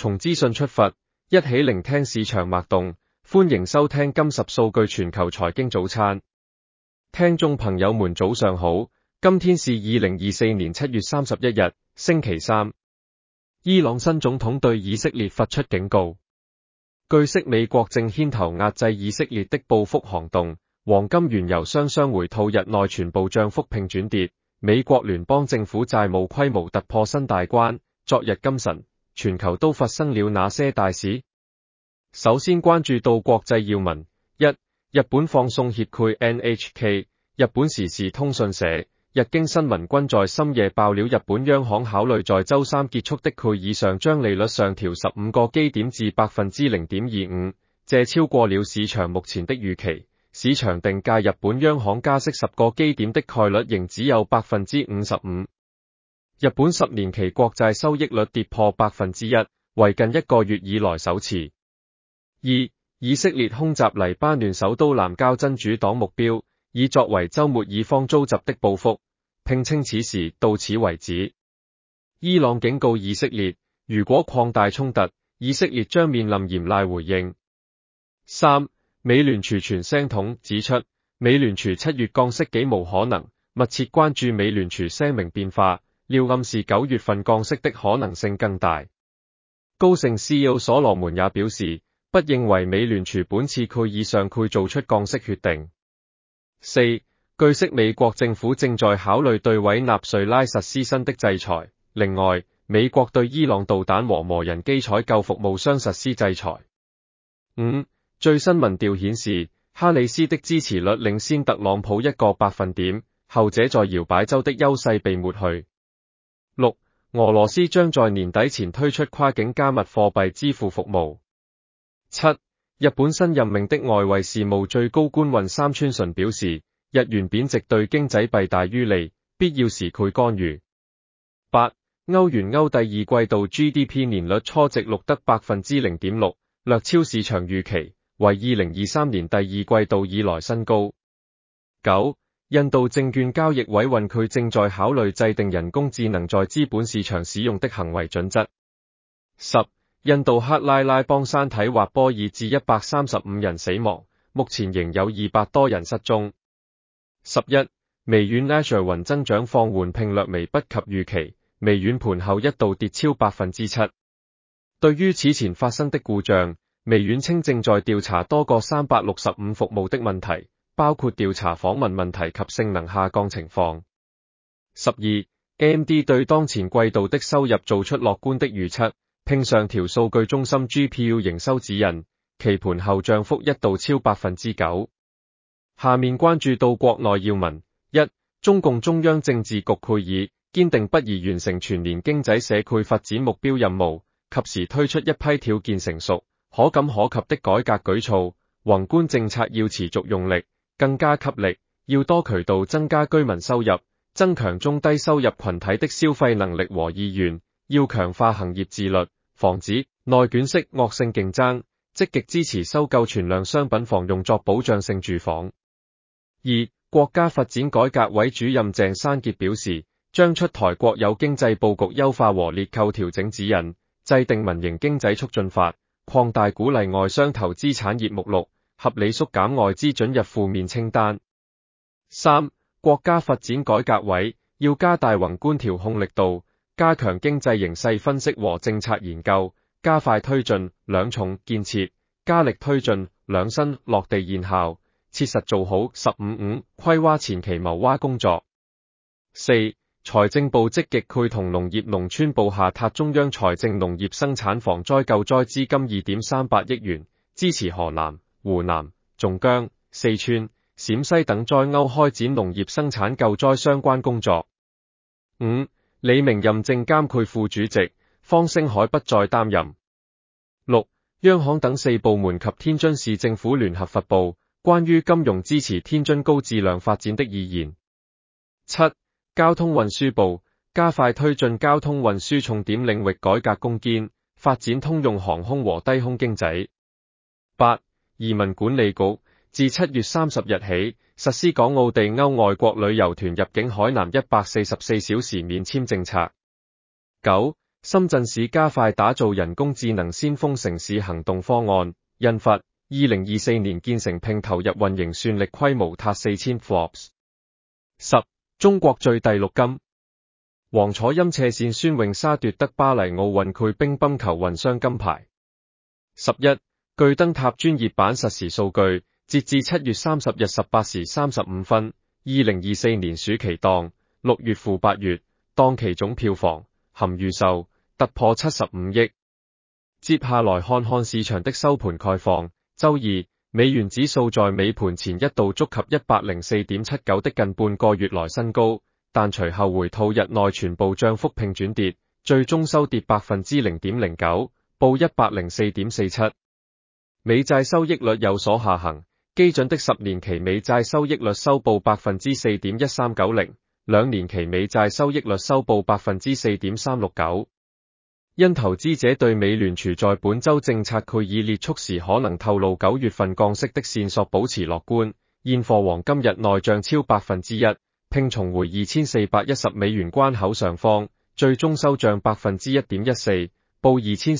從資訊出發，一起聆聽市場脈動。歡迎收聽金十數據全球財經早餐。聽眾朋友們早上好，今天是2024年7月31日，星期三。伊朗新總統對以色列發出警告。據悉，美國正牽頭壓制以色列的報復行動，黃金、原油雙回吐日內全部漲幅並轉跌。美國聯邦政府債務規模突破新大關。昨日今晨，全球都發生了哪些大事？首先關注到國際要聞。1. 日本放送協會 NHK。日本時事通訊社、日經新聞均在深夜爆料日本央行考慮在周三結束的會議上將利率上調15個基點至 0.25%， 這超過了市場目前的預期。市場定價日本央行加息10個基點的概率仍只有 55%。日本10年期國債收益率跌破 1%， 為近1個月以來首次。2. 以色列空襲黎巴嫩首都南郊真主黨目標，以作為周末以方遭襲的報復，並稱此事到此為止。伊朗警告以色列，如果擴大衝突，以色列將面臨嚴厲回應。3. 美聯儲傳聲筒指出，美聯儲7月降息幾無可能，密切關注美聯儲聲明變化，料暗示9月份降息的可能性更大。高盛 CEO 所羅門也表示，不認為美聯儲本次會議上會做出降息決定。4. 據悉，美國政府正在考慮對委內瑞拉實施新的制裁。另外，美國對伊朗導彈和無人機採購服務商實施制裁。5. 最新民調顯示，哈里斯的支持率領先特朗普1個百分點，後者在搖擺州的優勢被抹去。6. 俄羅斯將在年底前推出跨境加密貨幣支付服務。7. 日本新任命的外圍事務最高官運三川純表示，日元貶值對經濟弊大於利，必要時佢干預。8. 歐元歐第二季度 GDP 年率初值錄得 0.6%， 略超市場預期，為2023年第二季度以來新高。9. 印度證券交易委員會正在考慮制定人工智能在資本市場使用的行為準則。10. 印度克拉拉邦山體滑坡以致135人死亡，目前仍有200多人失蹤。11. 微軟 Azure 雲增長放緩並略微不及預期，微軟盤後一度跌超 7%。對於此前發生的故障，微軟稱正在調查多個365服務的問題，包括調查訪問問題及性能下降情況。12. AMD 對當前季度的收入做出樂觀的預測，並上調數據中心 GPU 營收指引，其盤後漲幅一度超 9%。下面關注到國內要聞。1. 中共中央政治局會議堅定不移完成全年經濟社會發展目標任務，及時推出一批條件成熟、可感可及的改革舉措，宏觀政策要持續用力，更加給力，要多渠道增加居民收入，增強中低收入群體的消費能力和意願，要強化行業自律，防止內卷式惡性競爭，積極支持收購存量商品房用作保障性住房。2. 國家發展改革委主任鄭山傑表示，將出台國有經濟佈局優化和列構調整指引，制定民營經濟促進法，擴大鼓勵外商投資產業目錄，合理縮減外資准入負面清單。3. 國家發展改革委要加大宏觀調控力度，加強經濟形勢分析和政策研究，加快推進兩重建設，加力推進兩新落地現效，切實做好15規劃前期謀劃工作。4. 財政部積極會同農業農村部下榻中央財政農業生產防災救災資金 2.38 億元，支持河南、湖南、縱江、四川、陝西等災區開展農業生產救災相關工作。5. 李明任證監會副主席，方星海不再擔任。6. 央行等4部門及天津市政府聯合發布關於金融支持天津高質量發展的意見。7. 交通運輸部加快推進交通運輸重點領域改革攻堅，發展通用航空和低空經濟。8. 移民管理局自7月30日起實施港澳地歐外國旅遊團入境海南144小時免簽政策。9. 深圳市加快打造人工智能先鋒城市行動方案，印發2024年建成並投入運營算力規模達4000 flops。10. 中國最第6金，王楚欽斜線孫穎莎奪得巴黎奧運會乒乓球混雙金牌。11. 據燈塔專業版實時數據，截至7月30日18時35分，2024年暑期檔6月赴8月檔期總票房含預售突破75億。接下來看看市場的收盤概況。周二，美元指數在尾盤前一度觸及 104.79 的近半個月來新高，但隨後回吐日內全部漲幅並轉跌，最終收跌 0.09%， 報 104.47。美債收益率有所下行，基準的10年期美債收益率收報 4.1390， 2年期美債收益率收報 4.369。因投資者對美聯儲在本周政策會議列速時可能透露9月份降息的線索保持樂觀，現貨黃金日內漲超 1%， 並重回2410美元關口上方，最終收漲 1.14%， 報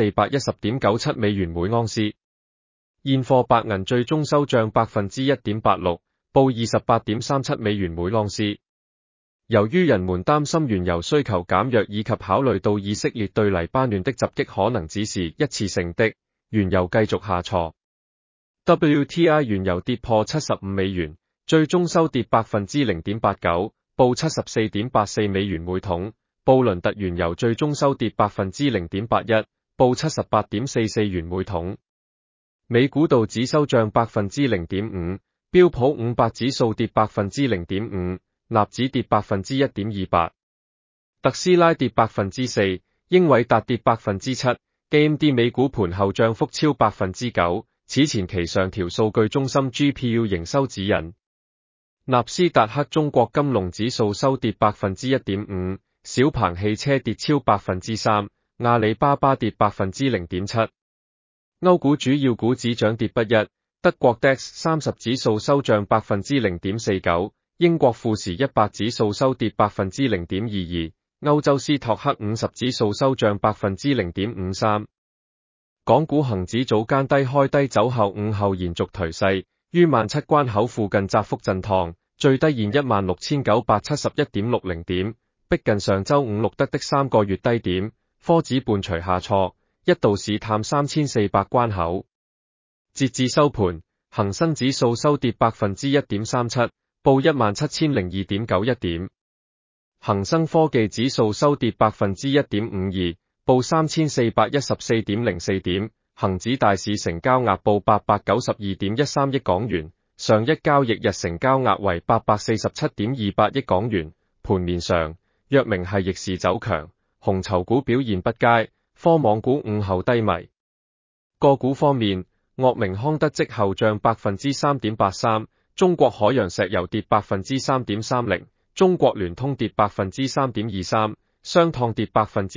2410.97 美元每盎司。現貨白銀最終收漲 1.86%， 報 28.37 美元每盎司。由於人們擔心原油需求減弱以及考慮到以色列對黎巴嫩的襲擊可能只是一次性的，原油繼續下挫。WTI 原油跌破75美元，最終收跌 0.89%， 報 74.84 美元每桶。布倫特原油最終收跌 0.81%， 報 78.44 元每桶。美股道指收漲 0.5%， 標普500指數跌 0.5%。納指跌 1.28%， 特斯拉跌 4%， 英偉達跌 7%， AMD 美股盤後漲幅超 9%， 此前其上調數據中心 GPU 營收指引。納斯達克中國金龍指數收跌 1.5%， 小鵬汽車跌超 3%， 阿里巴巴跌 0.7%。歐股主要股指漲跌不一，德國 DAX 30指數收漲 0.49%。英國富時100指數收跌 0.22%， 歐洲斯托克50指數收漲 0.53%。港股恒指早間低開低走後午後延續頹勢，於17000關口附近窄幅震盪，最低現 16971.60 點，逼近上周五錄得的3個月低點。科指伴隨下挫，一度試探3400關口。截至收盤，恒生指數收跌 1.37%。報 17002.91 點，恒生科技指數收跌 1.52%， 報 3414.04 點，恒指大市成交額報 892.13 億港元，上一交易日成交額為 847.28 億港元。盤面上，藥明系逆市走強，紅籌股表現不佳，科網股午後低迷。個股方面，岳明康德績後漲 3.83%。中國海洋石油跌 3.30%， 中國聯通跌 3.23%， 商湯跌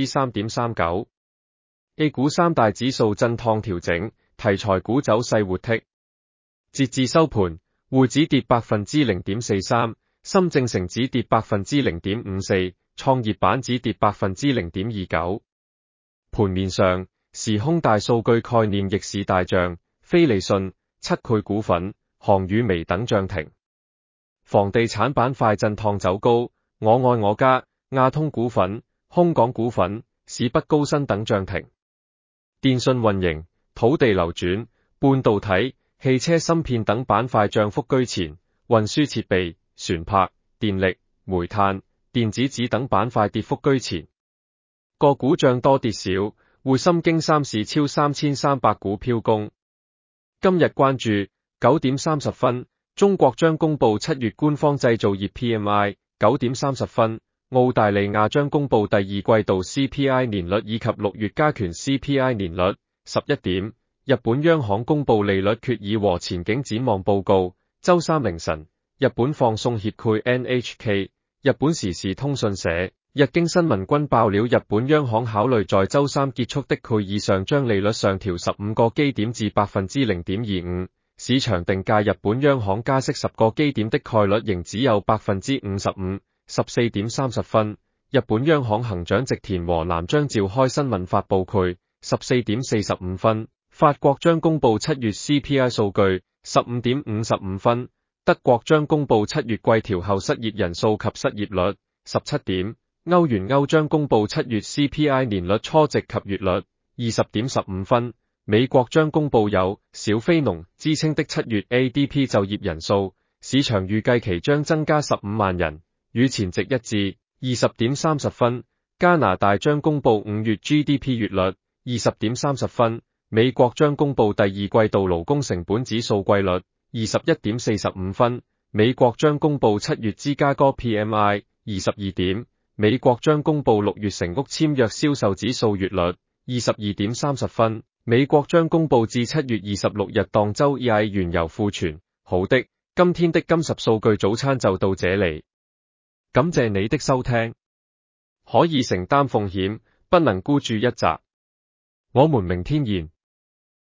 3.39%。A 股三大指數震盪調整，題材股走勢活剔。截至收盤，滬指跌 0.43%， 深證成指跌 0.54%， 創業板指跌 0.29%。盤面上，時空大數據概念逆市大漲，飛利信、七倍股份、航宇微等漲停。房地產板塊震盪走高，我愛我家、亞通股份、空港股份、市北高新等漲停。電信運營、土地流轉、半導體、汽車芯片等板塊漲幅居前，運輸設備、船舶、電力、煤炭、電子紙等板塊跌幅居前。個股漲多跌少，滬深經三市超3300股飄攻。今日關注9點30分，中國將公布7月官方製造業 PMI。9點30分，澳大利亞將公布第二季度 CPI 年率以及6月加權 CPI 年率。11點，日本央行公布利率決議和前景展望報告。周三凌晨，日本放送協會 NHK、日本時事通訊社、日經新聞均爆料日本央行考慮在周三結束的會議上將利率上調15個基點至 0.25%。市場定價日本央行加息10個基點的概率仍只有 55%。14點30分， 日本央行行長植田和男將召開新聞發佈會，14點45分。法國將公布7月 CPI 數據，15點55分。德國將公布7月季調後失業人數及失業率，17點。歐元區將公布7月 CPI 年率初值及月率，20點15分。美國將公布有小非農之稱的7月 ADP 就業人數，市場預計其將增加15萬人，與前值一致，20點30分。加拿大將公布5月 GDP 月率，20點30分。美國將公布第二季度勞工成本指數季率，21點45分。美國將公布7月芝加哥 PMI， 22點。美國將公布6月成屋簽約銷售指數月率，22點30分。美國將公布至7月26日當周EIA原油庫存。好的，今天的金10數據早餐就到這裡，感謝你的收聽。可以承擔風險，不能孤注一擲。我們明天見。